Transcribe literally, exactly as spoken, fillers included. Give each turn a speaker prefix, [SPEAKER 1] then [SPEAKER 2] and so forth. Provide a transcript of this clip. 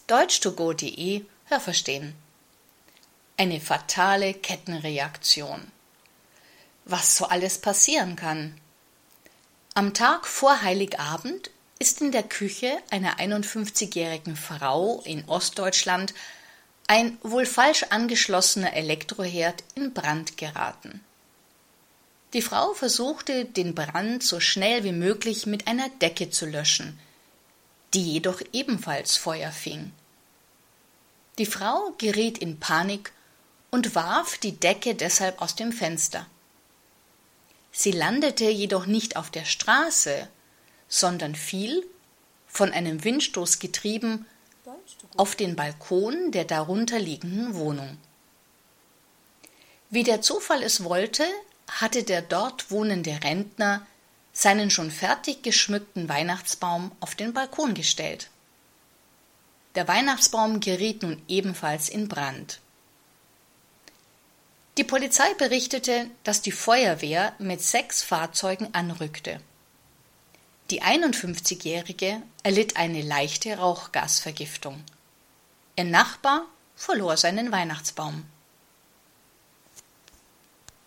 [SPEAKER 1] deutsch to go punkt de Hörverstehen. Eine fatale Kettenreaktion. Was so alles passieren kann. Am Tag vor Heiligabend ist in der Küche einer einundfünfzigjährigen Frau in Ostdeutschland ein wohl falsch angeschlossener Elektroherd in Brand geraten. Die Frau versuchte, den Brand so schnell wie möglich mit einer Decke zu löschen, die jedoch ebenfalls Feuer fing. Die Frau geriet in Panik und warf die Decke deshalb aus dem Fenster. Sie landete jedoch nicht auf der Straße, sondern fiel, von einem Windstoß getrieben, auf den Balkon der darunter liegenden Wohnung. Wie der Zufall es wollte, hatte der dort wohnende Rentner seinen schon fertig geschmückten Weihnachtsbaum auf den Balkon gestellt. Der Weihnachtsbaum geriet nun ebenfalls in Brand. Die Polizei berichtete, dass die Feuerwehr mit sechs Fahrzeugen anrückte. Die einundfünfzigjährige erlitt eine leichte Rauchgasvergiftung. Ihr Nachbar verlor seinen Weihnachtsbaum.